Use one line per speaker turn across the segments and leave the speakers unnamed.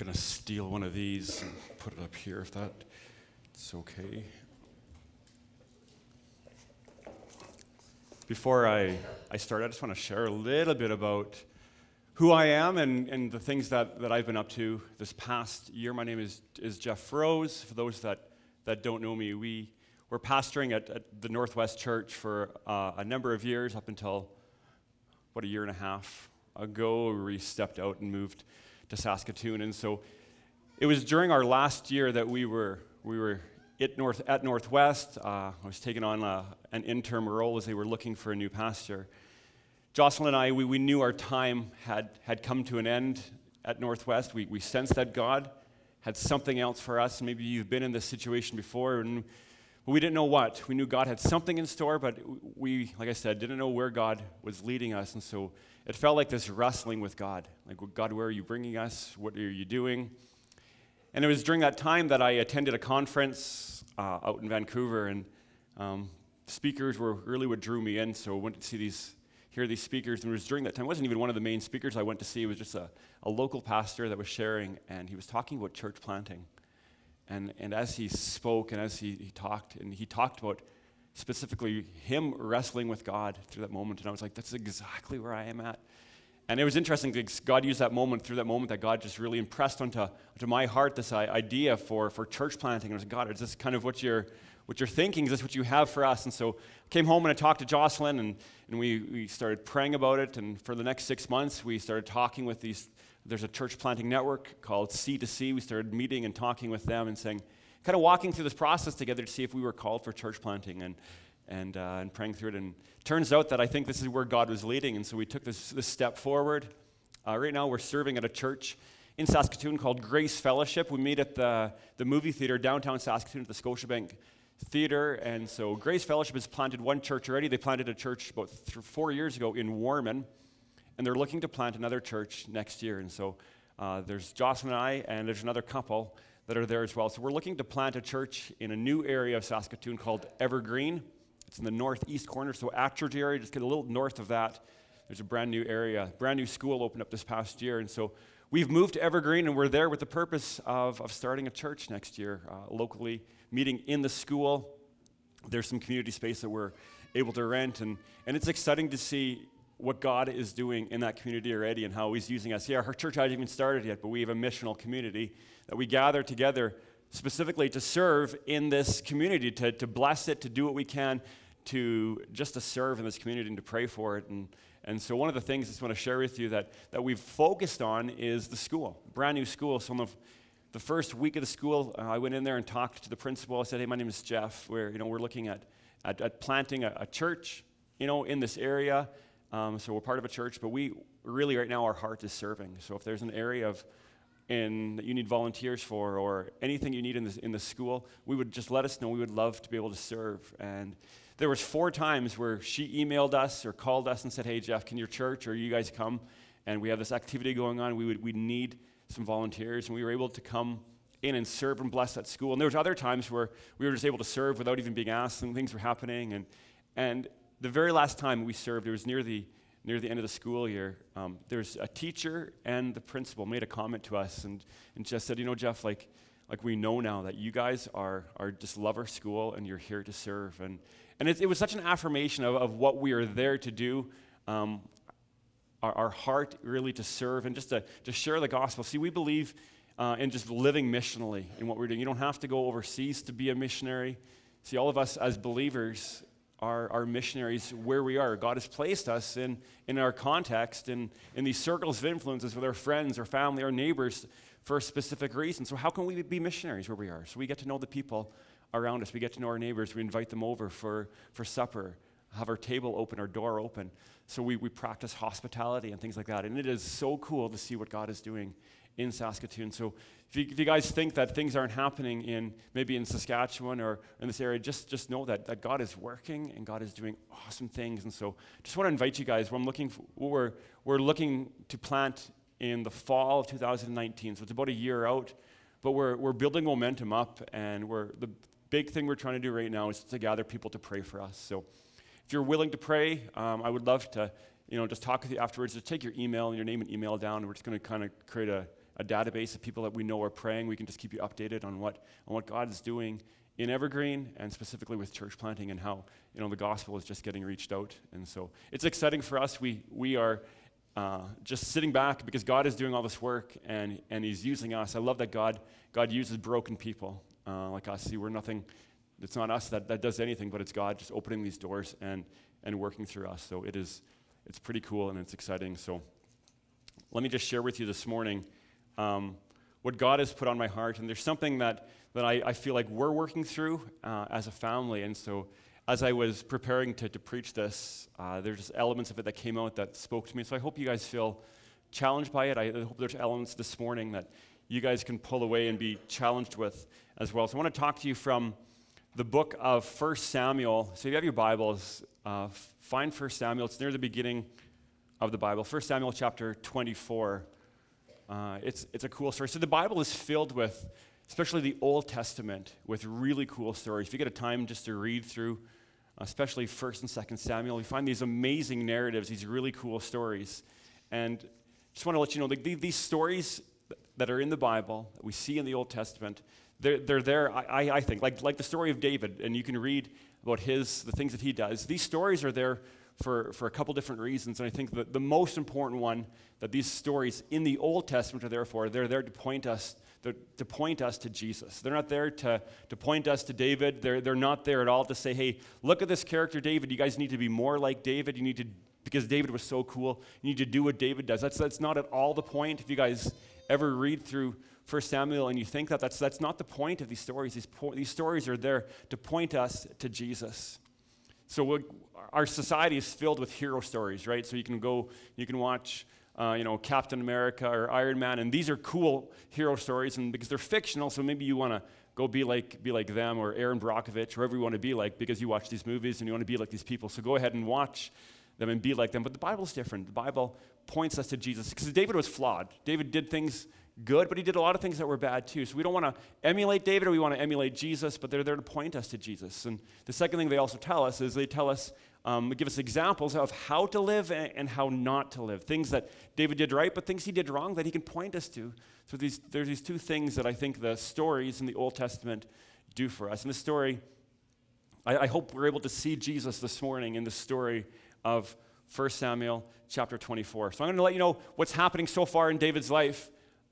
going to steal one of these and put it up here if that's okay. Before I start, I just want to share a little bit about who I am and the things that I've been up to this past year. My name is Jeff Rose. For those that don't know me, we're pastoring at the Northwest Church for a number of years, up until about a year and a half ago. We stepped out and moved to Saskatoon, and so it was during our last year that we were at Northwest. I was taking on an interim role as they were looking for a new pastor. Jocelyn and I, we knew our time had come to an end at Northwest. We sensed that God had something else for us. Maybe you've been in this situation before, and we didn't know what. We knew God had something in store, but we, like I said, didn't know where God was leading us, and so it felt like this wrestling with God. Like, God, where are you bringing us? What are you doing? And it was during that time that I attended a conference out in Vancouver, and speakers were really what drew me in, so I went to hear these speakers, and it was during that time. It wasn't even one of the main speakers I went to see. It was just a local pastor that was sharing, and he was talking about church planting. And as he spoke and as he talked about specifically him wrestling with God through that moment, and I was like, that's exactly where I am at. And it was interesting that God used that moment, through that moment, that God just really impressed onto my heart this idea for church planting. And I was like, God, is this kind of what you're thinking? Is this what you have for us? And so I came home and I talked to Jocelyn, and we started praying about it. And for the next 6 months, we started talking with there's a church planting network called C2C. We started meeting and talking with them and kind of walking through this process together to see if we were called for church planting and praying through it. And it turns out that I think this is where God was leading, and so we took this step forward. Right now we're serving at a church in Saskatoon called Grace Fellowship. We meet at the movie theater downtown Saskatoon at the Scotiabank Theater, and so Grace Fellowship has planted one church already. They planted a church about 4 years ago in Warman, and they're looking to plant another church next year. And so there's Jocelyn and I, and there's another couple that are there as well. So we're looking to plant a church in a new area of Saskatoon called Evergreen. It's in the northeast corner, so Attridge area, just get a little north of that. There's a brand new area, brand new school opened up this past year, and so we've moved to Evergreen, and we're there with the purpose of starting a church next year, locally, meeting in the school. There's some community space that we're able to rent, and it's exciting to see what God is doing in that community already and how He's using us. Yeah, our church hasn't even started yet, but we have a missional community that we gather together specifically to serve in this community, to bless it, to do what we can, to serve in this community and to pray for it. And so one of the things I just want to share with you that we've focused on is the school, brand new school. So on the first week of the school, I went in there and talked to the principal. I said, hey, my name is Jeff. We're looking at planting a church, in this area. So we're part of a church, but we really right now our heart is serving. So if there's an area that you need volunteers for, or anything you need in the school, we would just let us know. We would love to be able to serve. And there was 4 times where she emailed us or called us and said, hey, Jeff, can your church or you guys come? And we have this activity going on. We need some volunteers, and we were able to come in and serve and bless that school. And there was other times where we were just able to serve without even being asked, and things were happening. And the very last time we served, it was near the end of the school year, there's a teacher and the principal made a comment to us and just said, Jeff, like we know now that you guys are just love our school and you're here to serve. And it was such an affirmation of what we are there to do, our heart really to serve and just to share the gospel. See, we believe in just living missionally in what we're doing. You don't have to go overseas to be a missionary. See, all of us as believers are missionaries where we are. God has placed us in our context, in these circles of influences with our friends, our family, our neighbors for a specific reason. So how can we be missionaries where we are? So we get to know the people around us. We get to know our neighbors. We invite them over for supper, have our table open, our door open. So we practice hospitality and things like that. And it is so cool to see what God is doing in Saskatoon. So if you guys think that things aren't happening maybe in Saskatchewan or in this area, just know that God is working and God is doing awesome things. And so just want to invite you guys. We're looking to plant in the fall of 2019. So it's about a year out, but we're building momentum up, and the big thing we're trying to do right now is to gather people to pray for us. So if you're willing to pray, I would love to just talk with you afterwards. Just take your email and your name and email down, and we're just going to kind of create a database of people that we know are praying. We can just keep you updated on what God is doing in Evergreen, and specifically with church planting, and how the gospel is just getting reached out. And so it's exciting for us. We are just sitting back because God is doing all this work, and He's using us. I love that God uses broken people like us. See, we're nothing. It's not us that does anything, but it's God just opening these doors and working through us. So it's pretty cool and it's exciting. So let me just share with you this morning what God has put on my heart. And there's something that I feel like we're working through as a family. And so as I was preparing to preach this, there's just elements of it that came out that spoke to me. So I hope you guys feel challenged by it. I hope there's elements this morning that you guys can pull away and be challenged with as well. So I want to talk to you from the book of 1 Samuel. So if you have your Bibles, find 1 Samuel. It's near the beginning of the Bible. 1 Samuel chapter 24. It's a cool story. So the Bible is filled with, especially the Old Testament, with really cool stories. If you get a time just to read through, especially 1 and 2 Samuel, you find these amazing narratives, these really cool stories. And just want to let you know, these stories that are in the Bible, that we see in the Old Testament, they're there, I think, like the story of David, and you can read about the things that he does. These stories are there for a couple different reasons, and I think that the most important one that these stories in the Old Testament are there for, they're there to point us to Jesus. They're not there to point us to David. They're not there at all to say, hey, look at this character David. You guys need to be more like David. You need to, because David was so cool, you need to do what David does. That's not at all the point. If you guys ever read through 1 Samuel and you think that's not the point of these stories. These stories are there to point us to Jesus. So our society is filled with hero stories, right? So you can watch Captain America or Iron Man, and these are cool hero stories, and because they're fictional, so maybe you want to go be like them, or Aaron Brockovich, whoever you want to be like, because you watch these movies and you want to be like these people. So go ahead and watch them and be like them. But the Bible's different. The Bible points us to Jesus, because David was flawed. David did things good, but he did a lot of things that were bad too. So we don't want to emulate David, or we want to emulate Jesus, but they're there to point us to Jesus. And the second thing they also tell us is they give us examples of how to live and how not to live. Things that David did right, but things he did wrong that he can point us to. So there's these two things that I think the stories in the Old Testament do for us. And this story, I hope we're able to see Jesus this morning in the story of 1 Samuel chapter 24. So I'm going to let you know what's happening so far in David's life.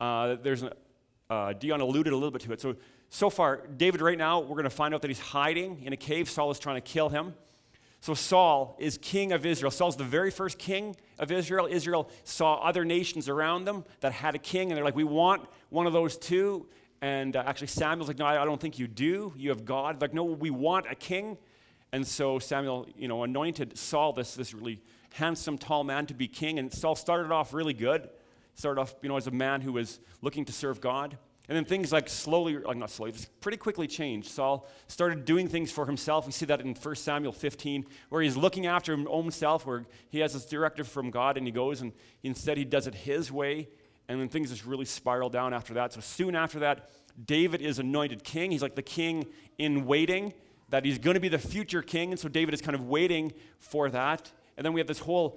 Dion alluded a little bit to it. So far, David right now, we're going to find out that he's hiding in a cave. Saul is trying to kill him. So Saul is king of Israel. Saul's the very first king of Israel. Israel saw other nations around them that had a king, and they're like, we want one of those too. And actually Samuel's like, no, I don't think you do. You have God. Like, no, we want a king. And so Samuel, anointed Saul, this really handsome, tall man, to be king. And Saul started off really good. Started off, as a man who was looking to serve God. And then things pretty quickly changed. Saul started doing things for himself. We see that in 1 Samuel 15, where he's looking after his own self, where he has this directive from God, and he goes and instead he does it his way. And then things just really spiral down after that. So soon after that, David is anointed king. He's like the king in waiting, that he's going to be the future king. And so David is kind of waiting for that. And then we have this whole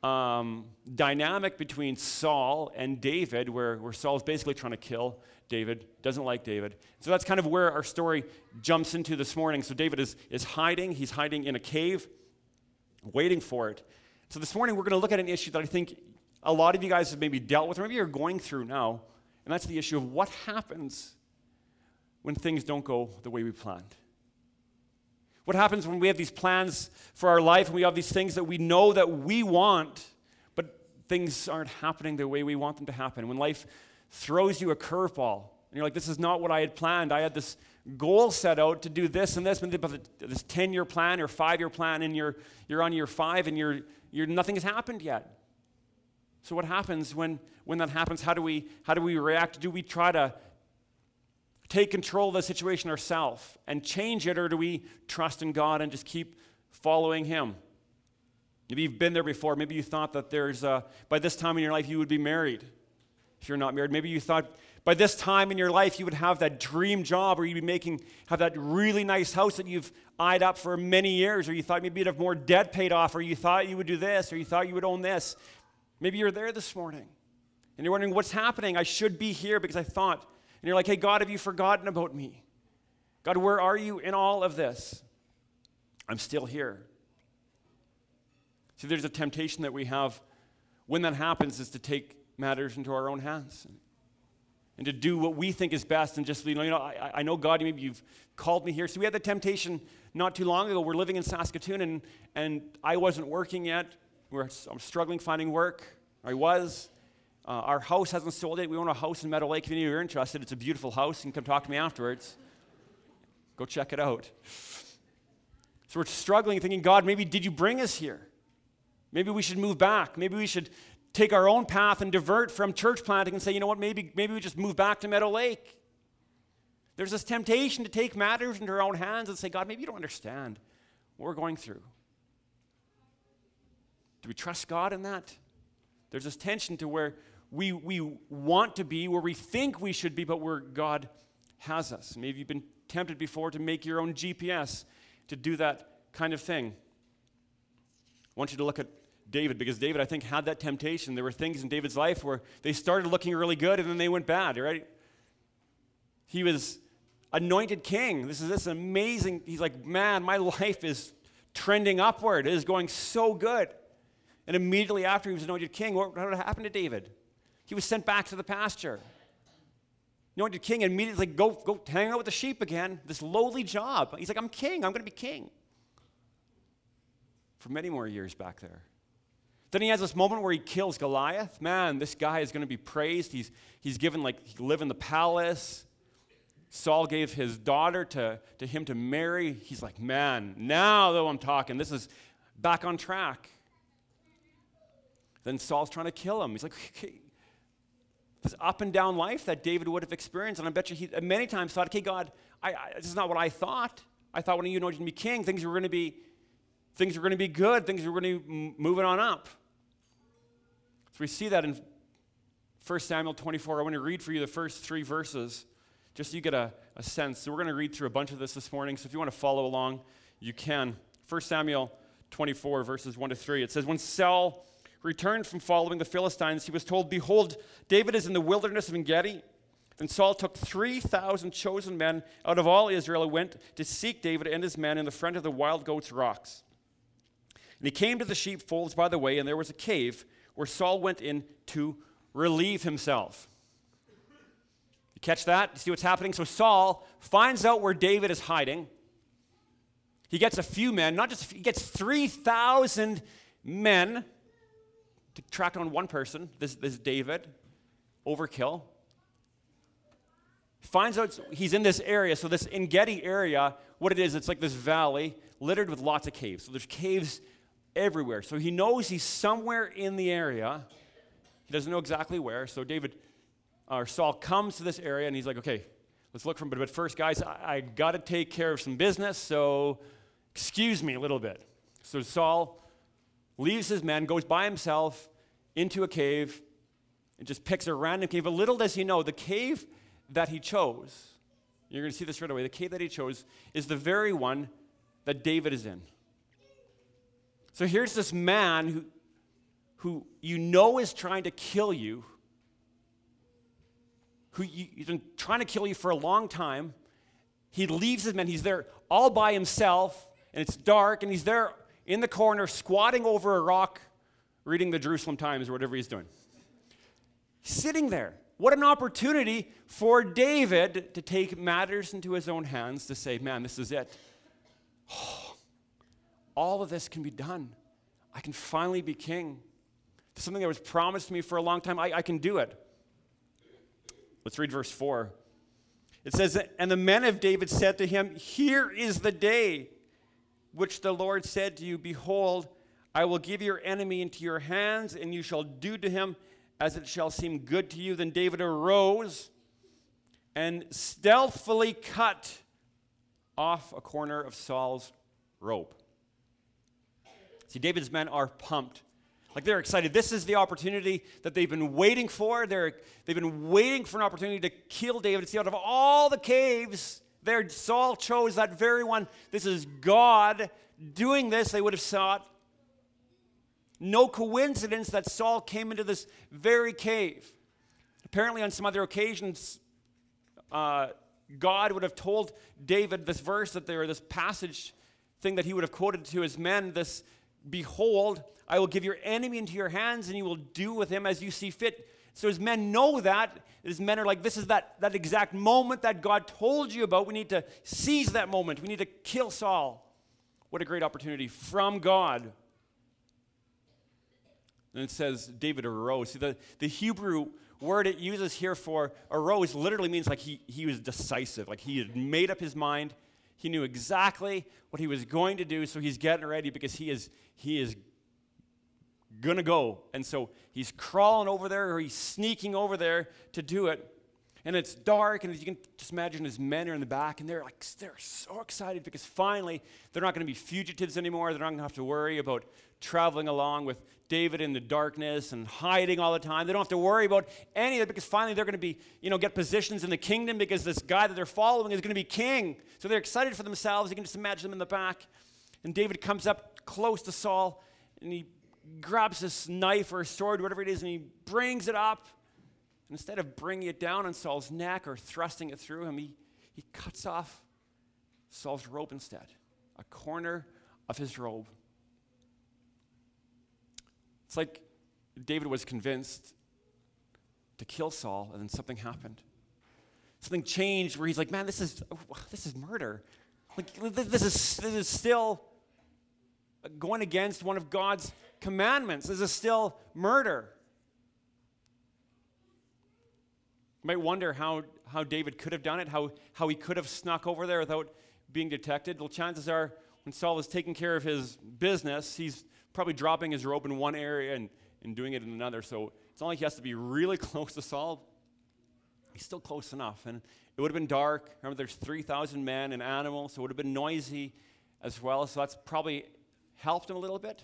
dynamic between Saul and David, where Saul's basically trying to kill David, doesn't like David. So that's kind of where our story jumps into this morning. So David is hiding. He's hiding in a cave, waiting for it. So this morning we're going to look at an issue that I think a lot of you guys have maybe dealt with, or maybe you're going through now, and that's the issue of what happens when things don't go the way we planned. What happens when we have these plans for our life and we have these things that we know that we want, but things aren't happening the way we want them to happen? When life throws you a curveball and you're like, this is not what I had planned. I had this goal set out to do this and this, but this 10-year plan or 5-year plan, and you're on year 5 and nothing has happened yet. So what happens when that happens? How do we react? Do we try to take control of the situation ourselves and change it, or do we trust in God and just keep following Him? Maybe you've been there before. Maybe you thought that by this time in your life you would be married. If you're not married, maybe you thought by this time in your life you would have that dream job, or you'd have that really nice house that you've eyed up for many years, or you thought maybe you'd have more debt paid off, or you thought you would do this, or you thought you would own this. Maybe you're there this morning. And you're wondering, what's happening? I should be here because I thought. And you're like, hey, God, have you forgotten about me? God, where are you in all of this? I'm still here. See, there's a temptation that we have when that happens is to take matters into our own hands and to do what we think is best and just, I know, God, maybe you've called me here. So we had the temptation not too long ago. We're living in Saskatoon, and I wasn't working yet. I'm struggling finding work. I was. Our house hasn't sold yet. We own a house in Meadow Lake. If you're interested, it's a beautiful house. You can come talk to me afterwards. Go check it out. So we're struggling, thinking, God, maybe did you bring us here? Maybe we should move back. Maybe we should take our own path and divert from church planting and say, you know what, maybe we just move back to Meadow Lake. There's this temptation to take matters into our own hands and say, God, maybe you don't understand what we're going through. Do we trust God in that? There's this tension to where we want to be, where we think we should be, but where God has us. Maybe you've been tempted before to make your own GPS, to do that kind of thing. I want you to look at David, because David, I think, had that temptation. There were things in David's life where they started looking really good and then they went bad, right? He was anointed king. This is amazing. He's like, man, my life is trending upward. It is going so good. And immediately after he was anointed king, what happened to David? He was sent back to the pasture. Anointed king, and immediately go hang out with the sheep again. This lowly job. He's like, I'm king. I'm going to be king. For many more years back there. Then he has this moment where he kills Goliath. Man, this guy is going to be praised. He's given, he lived in the palace. Saul gave his daughter to him to marry. He's like, man, now though I'm talking, this is back on track. Then Saul's trying to kill him. He's like, okay. This up and down life that David would have experienced. And I bet you he many times thought, okay, God, this is not what I thought. I thought when you anointed me king, things were going to be good. Things were going to be moving on up. So we see that in 1 Samuel 24. I want to read for you the first 3 verses, just so you get a sense. So we're going to read through a bunch of this morning. So if you want to follow along, you can. 1 Samuel 24, verses 1 to 3. It says, when Saul returned from following the Philistines, he was told, behold, David is in the wilderness of En-gedi. Then Saul took 3,000 chosen men out of all Israel and went to seek David and his men in the front of the wild goats' rocks. And he came to the sheepfolds by the way, and there was a cave where Saul went in to relieve himself. You catch that? You see what's happening? So Saul finds out where David is hiding. He gets a few men, he gets 3,000 men to track on one person, this David, overkill. Finds out he's in this area. So this En-gedi area, what it is, it's like this valley littered with lots of caves. So there's caves everywhere. So he knows he's somewhere in the area. He doesn't know exactly where. So Saul comes to this area and he's like, okay, let's look for him. But first, guys, I got to take care of some business, so excuse me a little bit. So Saul leaves his men, goes by himself into a cave, and just picks a random cave. But little does he know, the cave that he chose, you're going to see this right away, the cave that he chose is the very one that David is in. So here's this man who you know is trying to kill you, he's been trying to kill you for a long time. He leaves his men. He's there all by himself, and it's dark, and he's there in the corner, squatting over a rock, reading the Jerusalem Times or whatever he's doing. Sitting there. What an opportunity for David to take matters into his own hands, to say, man, this is it. Oh, all of this can be done. I can finally be king. It's something that was promised to me for a long time. I can do it. Let's read verse 4. It says, and the men of David said to him, here is the day which the Lord said to you, behold, I will give your enemy into your hands, and you shall do to him as it shall seem good to you. Then David arose and stealthily cut off a corner of Saul's robe. See, David's men are pumped. Like, they're excited. This is the opportunity that they've been waiting for. They've been waiting for an opportunity to kill David. See, out of all the caves there, Saul chose that very one. This is God doing this, they would have thought. No coincidence that Saul came into this very cave. Apparently, on some other occasions, God would have told David this verse this passage thing that he would have quoted to his men, this, behold, I will give your enemy into your hands, and you will do with him as you see fit. So his men know that. His men are like, this is that exact moment that God told you about. We need to seize that moment. We need to kill Saul. What a great opportunity from God. And it says David arose. See, the Hebrew word it uses here for arose literally means like he was decisive. Like he had made up his mind. He knew exactly what he was going to do, so he's getting ready because he is going to go. And so he's crawling over there, or he's sneaking over there to do it. And it's dark, and as you can just imagine, his men are in the back, and they're so excited because finally they're not going to be fugitives anymore. They're not going to have to worry about traveling along with David in the darkness and hiding all the time. They don't have to worry about any of it because finally they're going to be, get positions in the kingdom because this guy that they're following is going to be king. So they're excited for themselves. You can just imagine them in the back. And David comes up close to Saul, and he grabs this knife or a sword, whatever it is, and he brings it up. And instead of bringing it down on Saul's neck or thrusting it through him, he cuts off Saul's robe instead, a corner of his robe. It's like David was convinced to kill Saul, and then something happened. Something changed where he's like, man, this is murder. Like this is still going against one of God's commandments. This is still murder. You might wonder how David could have done it, how he could have snuck over there without being detected. Well, chances are when Saul is taking care of his business, he's probably dropping his robe in one area and doing it in another. So it's not like he has to be really close to Saul. He's still close enough. And it would have been dark. Remember, there's 3,000 men and animals, so it would have been noisy as well. So that's probably helped him a little bit.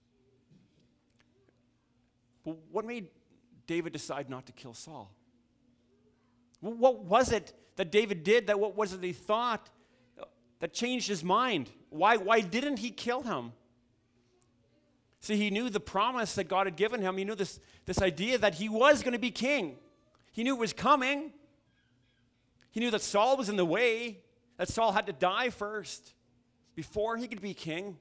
But what made David decide not to kill Saul? What was it that David did? What was it he thought that changed his mind? Why didn't he kill him? See, he knew the promise that God had given him. He knew this idea that he was going to be king. He knew it was coming. He knew that Saul was in the way, that Saul had to die first before he could be king.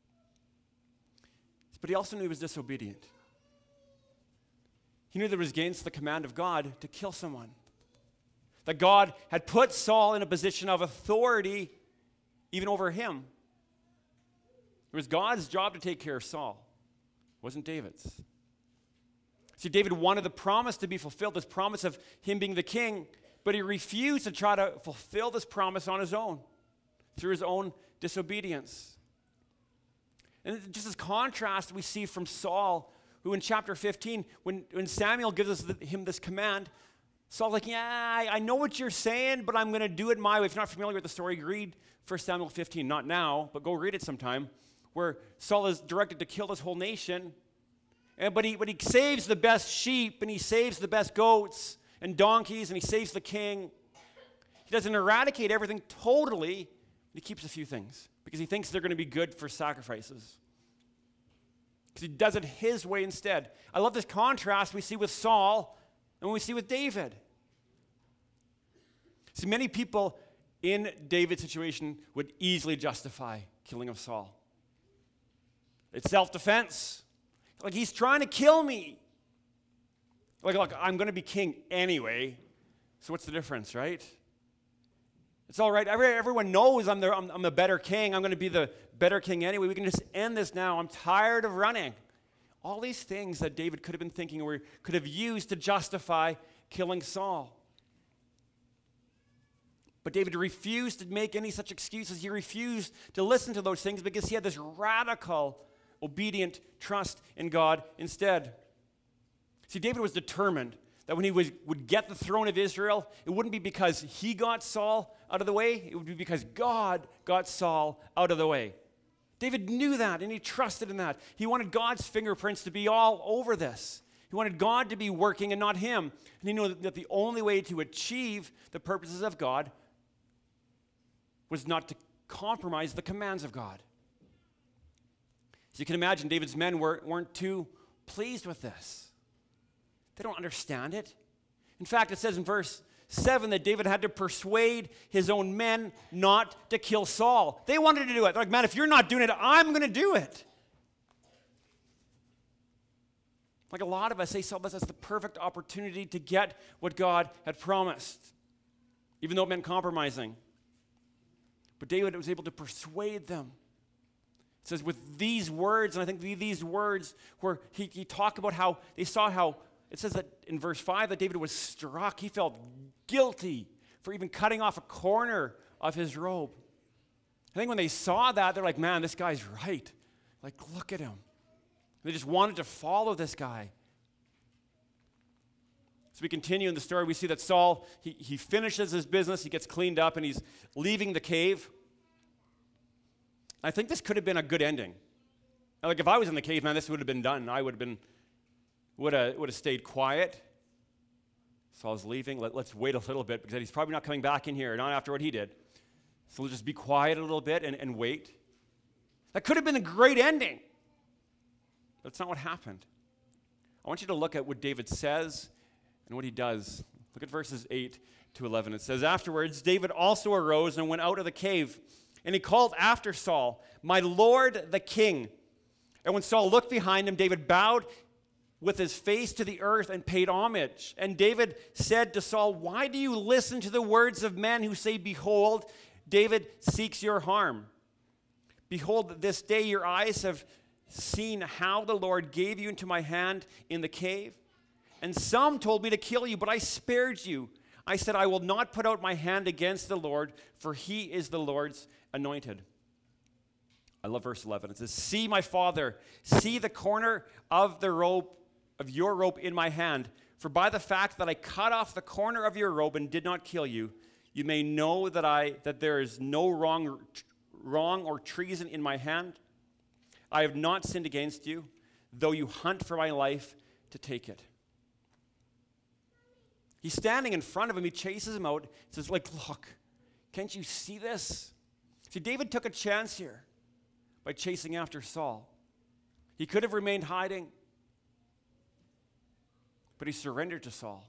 But he also knew he was disobedient. He knew that it was against the command of God to kill someone. That God had put Saul in a position of authority even over him. It was God's job to take care of Saul. It wasn't David's. See, David wanted the promise to be fulfilled, this promise of him being the king, but he refused to try to fulfill this promise on his own, through his own disobedience. And just as contrast we see from Saul, who in chapter 15, when Samuel gives him this command, Saul's like, yeah, I know what you're saying, but I'm going to do it my way. If you're not familiar with the story, read 1 Samuel 15. Not now, but go read it sometime, where Saul is directed to kill this whole nation. But he saves the best sheep, and he saves the best goats and donkeys, and he saves the king. He doesn't eradicate everything totally. He keeps a few things because he thinks they're going to be good for sacrifices. Because he does it his way instead. I love this contrast we see with Saul and what we see with David. See, many people in David's situation would easily justify killing of Saul. It's self-defense. Like, he's trying to kill me. Like, look, I'm going to be king anyway, so what's the difference, right? It's all right. Everyone knows I'm the better king. I'm going to be the better king anyway. We can just end this now. I'm tired of running. All these things that David could have been thinking or could have used to justify killing Saul. But David refused to make any such excuses. He refused to listen to those things because he had this radical, obedient trust in God instead. See, David was determined that when he would get the throne of Israel, it wouldn't be because he got Saul out of the way. It would be because God got Saul out of the way. David knew that, and he trusted in that. He wanted God's fingerprints to be all over this. He wanted God to be working and not him. And he knew that the only way to achieve the purposes of God was not to compromise the commands of God. So you can imagine David's men weren't too pleased with this. They don't understand it. In fact, it says in verse 7 that David had to persuade his own men not to kill Saul. They wanted to do it. They're like, man, if you're not doing it, I'm going to do it. Like a lot of us, they saw this as the perfect opportunity to get what God had promised, even though it meant compromising. But David was able to persuade them. It says with these words, and I think these words where he talked about how they saw how, it says that in verse 5 that David was struck. He felt guilty for even cutting off a corner of his robe. I think when they saw that, they're like, man, this guy's right. Like, look at him. They just wanted to follow this guy. So we continue in the story. We see that Saul, he finishes his business. He gets cleaned up, and he's leaving the cave. I think this could have been a good ending. Like, if I was in the cave, man, this would have been done. I would have stayed quiet. Saul's leaving. Let's wait a little bit because he's probably not coming back in here, not after what he did. So we'll just be quiet a little bit and wait. That could have been a great ending. That's not what happened. I want you to look at what David says and what he does. Look at verses 8 to 11. It says, afterwards, David also arose and went out of the cave, and he called after Saul, my lord the king. And when Saul looked behind him, David bowed with his face to the earth and paid homage. And David said to Saul, why do you listen to the words of men who say, behold, David seeks your harm? Behold, this day your eyes have seen how the Lord gave you into my hand in the cave. And some told me to kill you, but I spared you. I said, I will not put out my hand against the Lord, for he is the Lord's anointed. I love verse 11. It says, see, my father, see the corner of the rope, of your rope in my hand. For by the fact that I cut off the corner of your robe and did not kill you, you may know that there is no wrong or treason in my hand. I have not sinned against you, though you hunt for my life to take it. He's standing in front of him. He chases him out. He says, like, look, can't you see this? See, David took a chance here by chasing after Saul. He could have remained hiding, but he surrendered to Saul.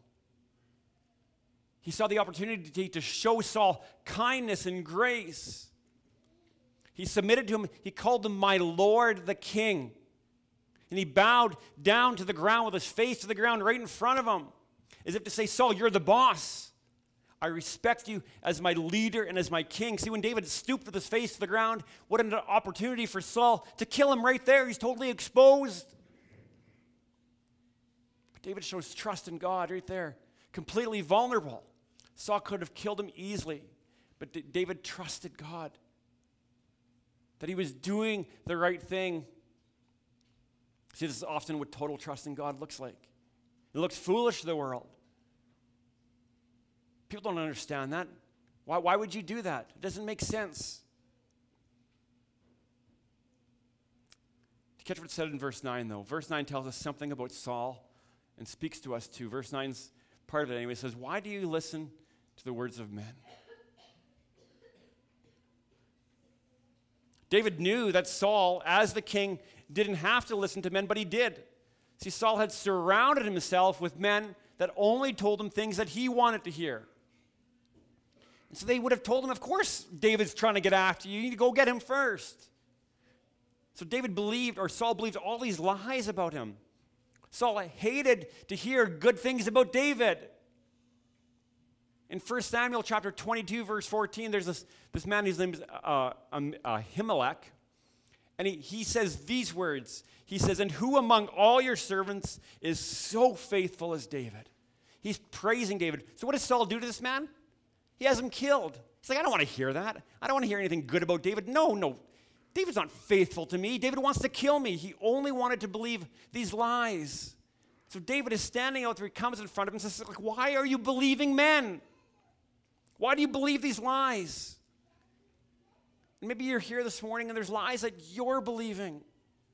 He saw the opportunity to show Saul kindness and grace. He submitted to him. He called him my Lord the King. And he bowed down to the ground with his face to the ground right in front of him, as if to say, Saul, you're the boss. I respect you as my leader and as my king. See, when David stooped with his face to the ground, what an opportunity for Saul to kill him right there. He's totally exposed. But David shows trust in God right there, completely vulnerable. Saul could have killed him easily, but David trusted God, that he was doing the right thing. See, this is often what total trust in God looks like. It looks foolish to the world. People don't understand that. Why would you do that? It doesn't make sense. To catch what's said in verse 9, though. Verse 9 tells us something about Saul and speaks to us too. Verse 9's part of it anyway. It says, why do you listen to the words of men? David knew that Saul, as the king, didn't have to listen to men, but he did. See, Saul had surrounded himself with men that only told him things that he wanted to hear. And so they would have told him, of course, David's trying to get after you. You need to go get him first. So Saul believed all these lies about him. Saul hated to hear good things about David. In 1 Samuel chapter 22, verse 14, there's this man, his name is Ahimelech. And he says these words. He says, and who among all your servants is so faithful as David? He's praising David. So what does Saul do to this man? He has him killed. He's like, I don't want to hear that. I don't want to hear anything good about David. No. David's not faithful to me. David wants to kill me. He only wanted to believe these lies. So David is standing out there. He comes in front of him and says, like, why are you believing men? Why do you believe these lies? And maybe you're here this morning and there's lies that you're believing.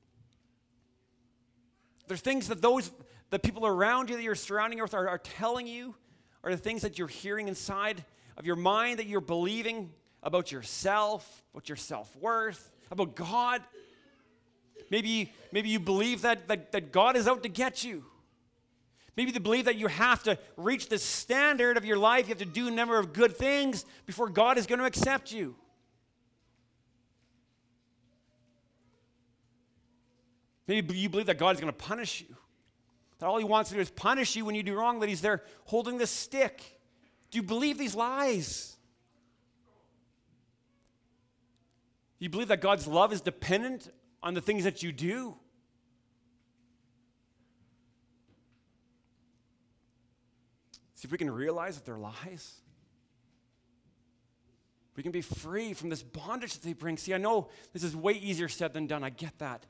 There's things that the people around you that you're surrounding with are telling you, or the things that you're hearing inside of your mind that you're believing about yourself, about your self-worth, about God. Maybe you believe that God is out to get you. Maybe you believe that you have to reach the standard of your life. You have to do a number of good things before God is going to accept you. Maybe you believe that God is going to punish you. That all he wants to do is punish you when you do wrong, that he's there holding the stick. Do you believe these lies? Do you believe that God's love is dependent on the things that you do? See, if we can realize that they're lies, we can be free from this bondage that they bring. See, I know this is way easier said than done. I get that.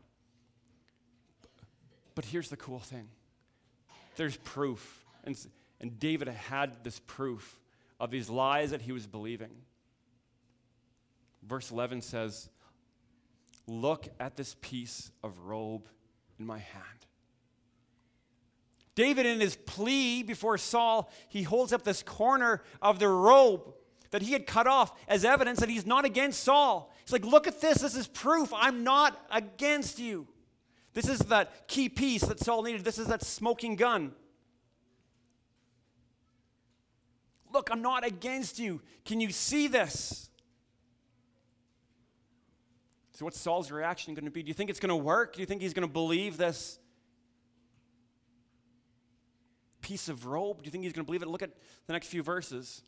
But here's the cool thing. There's proof. And David had this proof of these lies that he was believing. Verse 11 says, "Look at this piece of robe in my hand." David, in his plea before Saul, he holds up this corner of the robe that he had cut off as evidence that he's not against Saul. He's like, look at this. This is proof. I'm not against you. This is that key piece that Saul needed. This is that smoking gun. Look, I'm not against you. Can you see this? So what's Saul's reaction going to be? Do you think it's going to work? Do you think he's going to believe this piece of robe? Do you think he's going to believe it? Look at the next few verses.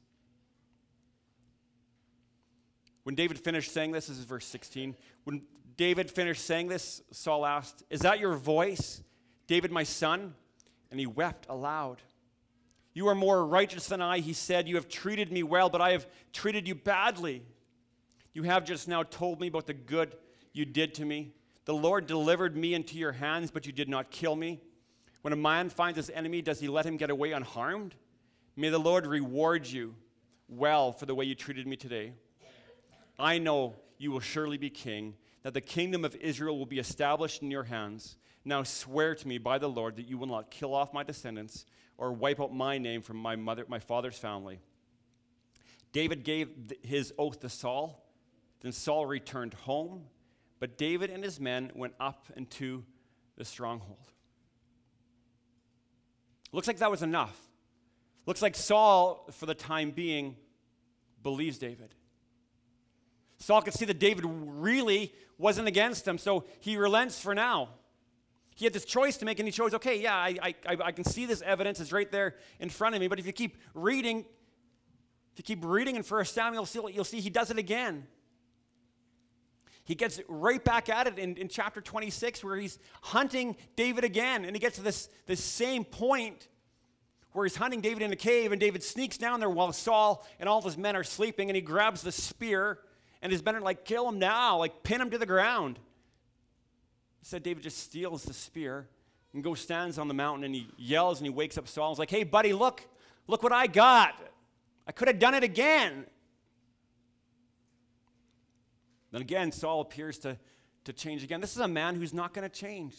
When David finished saying this is verse 16. When David finished saying this, Saul asked, "Is that your voice, David, my son?" And he wept aloud. "You are more righteous than I," he said. "You have treated me well, but I have treated you badly. You have just now told me about the good you did to me. The Lord delivered me into your hands, but you did not kill me. When a man finds his enemy, does he let him get away unharmed? May the Lord reward you well for the way you treated me today. I know you will surely be king, that the kingdom of Israel will be established in your hands. Now swear to me by the Lord that you will not kill off my descendants or wipe out my name from my father's family." David gave his oath to Saul. Then Saul returned home, but David and his men went up into the stronghold. Looks like that was enough. Looks like Saul, for the time being, believes David. Saul could see that David really wasn't against him, so he relents for now. He had this choice to make, and he chose, okay, yeah, I can see this evidence. It's right there in front of me. But if you keep reading in 1 Samuel, you'll see he does it again. He gets right back at it in chapter 26 where he's hunting David again. And he gets to this same point where he's hunting David in a cave, and David sneaks down there while Saul and all of his men are sleeping, and he grabs the spear, and his men are like, "Kill him now, like pin him to the ground." Instead, David just steals the spear and goes stands on the mountain, and he yells, and he wakes up Saul. He's like, "Hey, buddy, look what I got. I could have done it again." Then again, Saul appears to change again. This is a man who's not going to change.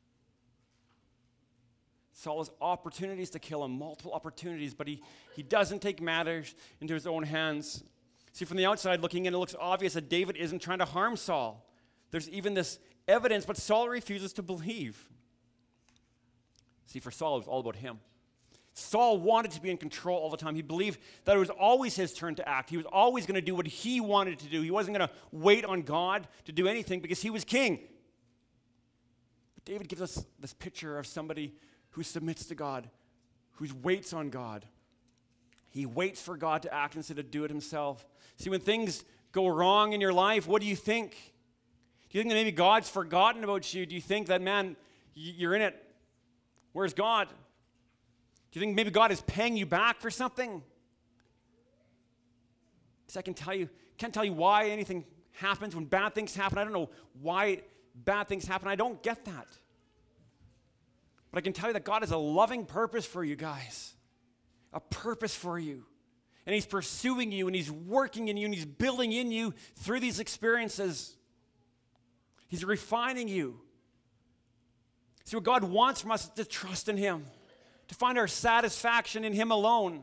Saul has opportunities to kill him, multiple opportunities, but he doesn't take matters into his own hands. See, from the outside looking in, it looks obvious that David isn't trying to harm Saul. There's even this evidence, but Saul refuses to believe. See, for Saul, it was all about him. Saul wanted to be in control all the time. He believed that it was always his turn to act. He was always going to do what he wanted to do. He wasn't going to wait on God to do anything because he was king. But David gives us this picture of somebody who submits to God, who waits on God. He waits for God to act instead of do it himself. See, when things go wrong in your life, what do you think? Do you think that maybe God's forgotten about you? Do you think that, man, you're in it? Where's God? Do you think maybe God is paying you back for something? Because I can't tell you why anything happens when bad things happen. I don't know why bad things happen. I don't get that. But I can tell you that God has a loving purpose for you guys. A purpose for you. And he's pursuing you, and he's working in you, and he's building in you through these experiences. He's refining you. See, what God wants from us is to trust in him, to find our satisfaction in him alone.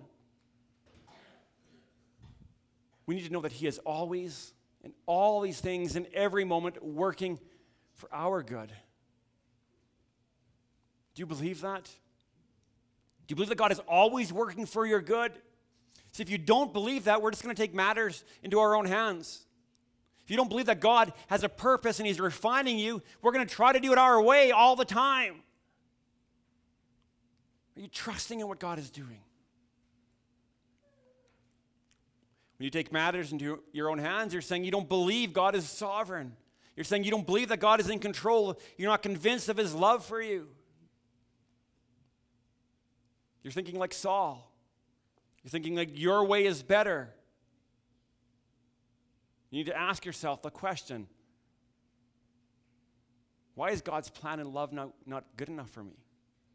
We need to know that he is always, in all these things, in every moment, working for our good. Do you believe that? you believe that God is always working for your good? See, if you don't believe that, we're just going to take matters into our own hands. If you don't believe that God has a purpose and He's refining you, we're going to try to do it our way all the time. Are you trusting in what God is doing? When you take matters into your own hands, you're saying you don't believe God is sovereign. You're saying you don't believe that God is in control. You're not convinced of His love for you. You're thinking like Saul. You're thinking like your way is better. You need to ask yourself the question, why is God's plan and love not good enough for me?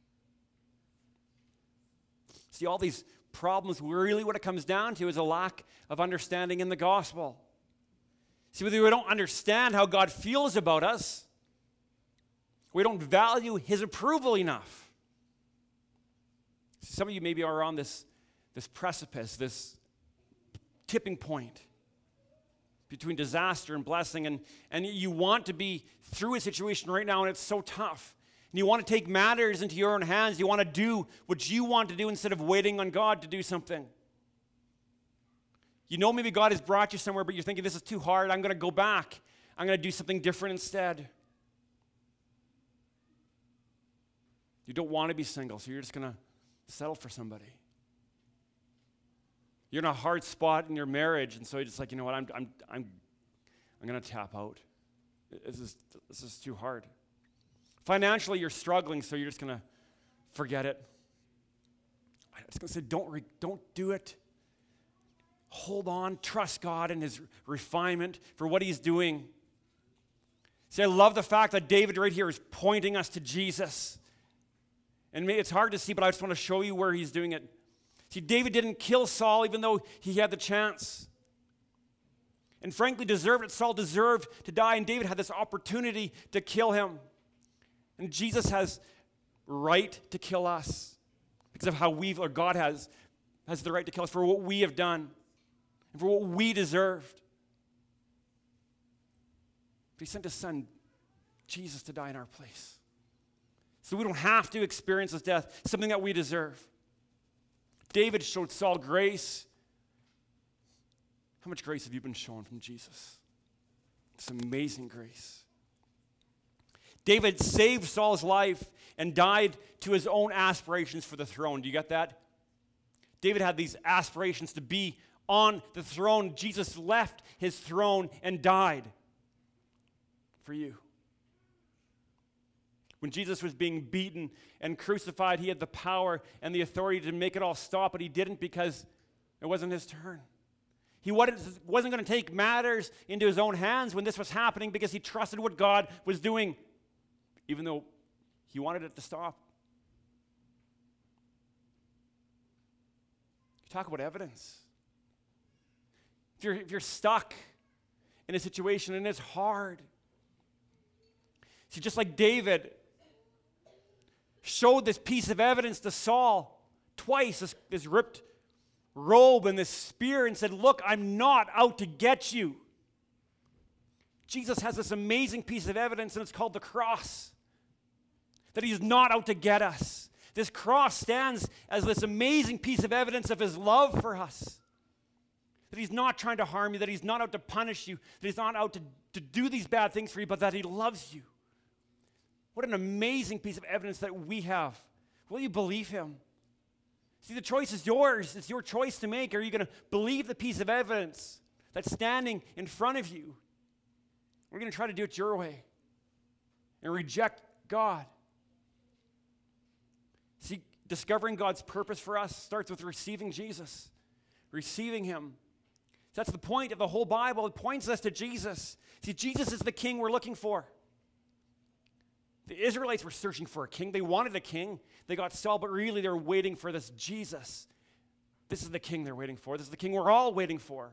See, all these problems, really what it comes down to is a lack of understanding in the gospel. See, whether we don't understand how God feels about us, we don't value His approval enough. Some of you maybe are on this precipice, this tipping point between disaster and blessing, and you want to be through a situation right now, and it's so tough. And you want to take matters into your own hands. You want to do what you want to do instead of waiting on God to do something. You know maybe God has brought you somewhere, but you're thinking, this is too hard. I'm going to go back. I'm going to do something different instead. You don't want to be single, so you're just going to settle for somebody. You're in a hard spot in your marriage, and so you're just like, you know what, I'm going to tap out. This is too hard. Financially, you're struggling, so you're just going to forget it. I'm just going to say, don't do it. Hold on, trust God and His refinement for what He's doing. See, I love the fact that David right here is pointing us to Jesus. And it's hard to see, but I just want to show you where he's doing it. See, David didn't kill Saul even though he had the chance. And frankly, deserved it. Saul deserved to die, and David had this opportunity to kill him. And Jesus has right to kill us because of how God has the right to kill us for what we have done and for what we deserved. But He sent His Son, Jesus, to die in our place. So we don't have to experience His death, something that we deserve. David showed Saul grace. How much grace have you been shown from Jesus? It's amazing grace. David saved Saul's life and died to his own aspirations for the throne. Do you get that? David had these aspirations to be on the throne. Jesus left His throne and died for you. When Jesus was being beaten and crucified, He had the power and the authority to make it all stop, but He didn't because it wasn't His turn. He wasn't going to take matters into His own hands when this was happening because He trusted what God was doing, even though He wanted it to stop. Talk about evidence. If you're stuck in a situation and it's hard, see, just like David showed this piece of evidence to Saul twice, this ripped robe and this spear, and said, look, I'm not out to get you. Jesus has this amazing piece of evidence, and it's called the cross, that He's not out to get us. This cross stands as this amazing piece of evidence of His love for us, that He's not trying to harm you, that He's not out to punish you, that He's not out to do these bad things for you, but that He loves you. What an amazing piece of evidence that we have. Will you believe Him? See, the choice is yours. It's your choice to make. Are you going to believe the piece of evidence that's standing in front of you? We're going to try to do it your way and reject God. See, discovering God's purpose for us starts with receiving Jesus, receiving Him. That's the point of the whole Bible. It points us to Jesus. See, Jesus is the King we're looking for. The Israelites were searching for a king. They wanted a king. They got Saul, but really they were waiting for this Jesus. This is the king they're waiting for. This is the king we're all waiting for.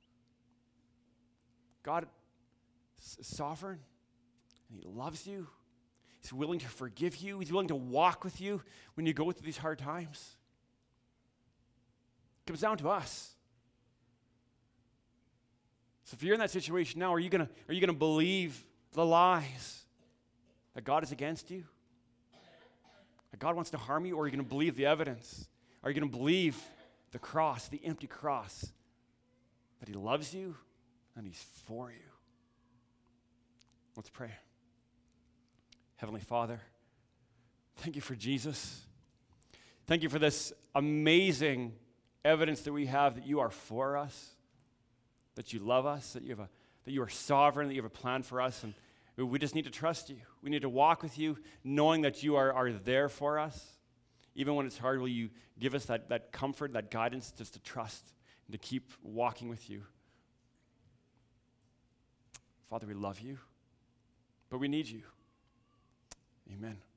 God is sovereign, and He loves you. He's willing to forgive you. He's willing to walk with you when you go through these hard times. It comes down to us. So if you're in that situation now, are you gonna believe the lies? That God is against you? that God wants to harm you, or are you going to believe the evidence? Are you going to believe the cross, the empty cross, that he loves you and he's for you? Let's pray. Heavenly Father, thank you for Jesus. Thank you for this amazing evidence that we have that you are for us, that you love us, that you are sovereign, that you have a plan for us, and we just need to trust you. We need to walk with you, knowing that you are there for us. Even when it's hard, will you give us that comfort, that guidance, just to trust and to keep walking with you? Father, we love you, but we need you. Amen.